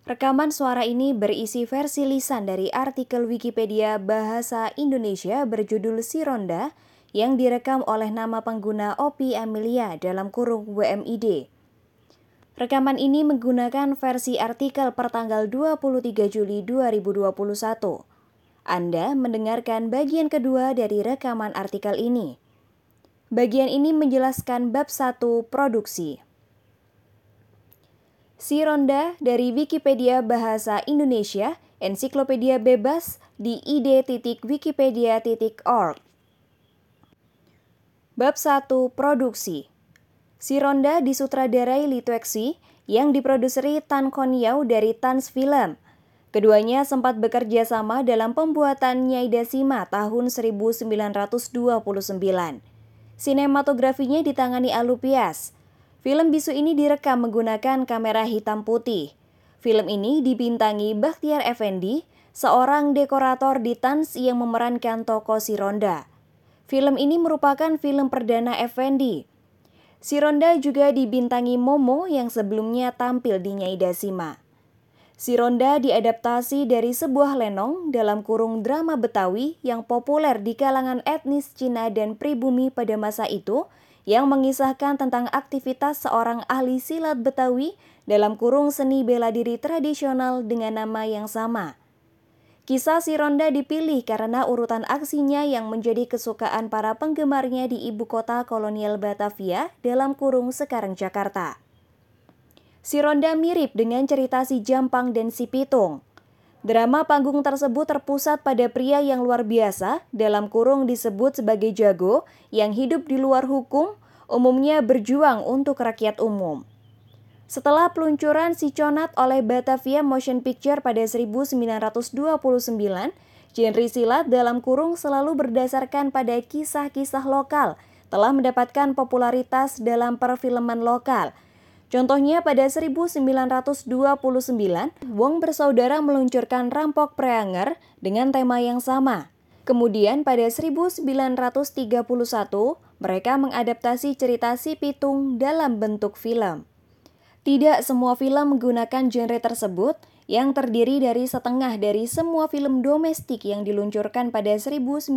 Rekaman suara ini berisi versi lisan dari artikel Wikipedia Bahasa Indonesia berjudul Si Ronda yang direkam oleh nama pengguna Opi Amelia dalam kurung WMID. Rekaman ini menggunakan versi artikel pertanggal 23 Juli 2021. Anda mendengarkan bagian kedua dari rekaman artikel ini. Bagian ini menjelaskan bab 1 produksi. Si Ronda dari Wikipedia Bahasa Indonesia, ensiklopedia bebas di id.wikipedia.org. Bab 1 Produksi. Si Ronda disutradarai Lee Tueksi yang diproduseri Tan Kon Yau dari Tans Film. Keduanya sempat bekerja sama dalam pembuatan Nyai Dasima tahun 1929. Sinematografinya ditangani Alupias. Film bisu ini direkam menggunakan kamera hitam putih. Film ini dibintangi Bakhtiar Effendi, seorang dekorator di Tans yang memerankan tokoh Si Ronda. Film ini merupakan film perdana Effendi. Si Ronda juga dibintangi Momo yang sebelumnya tampil di Nyai Dasima. Si Ronda diadaptasi dari sebuah lenong dalam kurung drama Betawi yang populer di kalangan etnis Cina dan pribumi pada masa itu, yang mengisahkan tentang aktivitas seorang ahli silat Betawi dalam kurung seni bela diri tradisional dengan nama yang sama. Kisah Si Ronda dipilih karena urutan aksinya yang menjadi kesukaan para penggemarnya di ibu kota kolonial Batavia dalam kurung sekarang Jakarta. Si Ronda mirip dengan cerita Si Jampang dan Si Pitung. Drama panggung tersebut terpusat pada pria yang luar biasa, dalam kurung disebut sebagai jago, yang hidup di luar hukum, umumnya berjuang untuk rakyat umum. Setelah peluncuran Si Conat oleh Batavia Motion Picture pada 1929, genre silat dalam kurung selalu berdasarkan pada kisah-kisah lokal, telah mendapatkan popularitas dalam perfilman lokal. Contohnya pada 1929, Wong bersaudara meluncurkan Rampok Preanger dengan tema yang sama. Kemudian pada 1931, mereka mengadaptasi cerita Si Pitung dalam bentuk film. Tidak semua film menggunakan genre tersebut, yang terdiri dari setengah dari semua film domestik yang diluncurkan pada 1929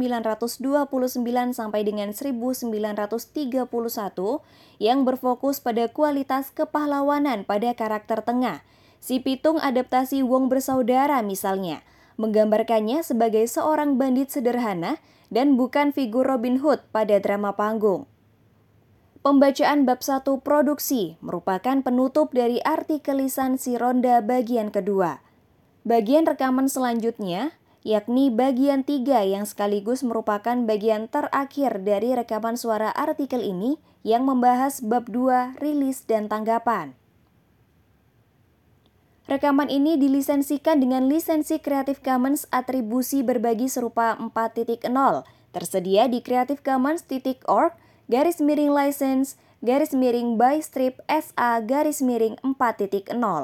sampai dengan 1931 yang berfokus pada kualitas kepahlawanan pada karakter tengah. Si Pitung adaptasi Wong Bersaudara misalnya, menggambarkannya sebagai seorang bandit sederhana dan bukan figur Robin Hood pada drama panggung. Pembacaan bab 1 produksi merupakan penutup dari artikel lisan Si Ronda bagian kedua. Bagian rekaman selanjutnya, yakni bagian 3 yang sekaligus merupakan bagian terakhir dari rekaman suara artikel ini yang membahas bab 2 rilis dan tanggapan. Rekaman ini dilisensikan dengan lisensi Creative Commons atribusi berbagi serupa 4.0, tersedia di creativecommons.org /license /by strip SA /4.0.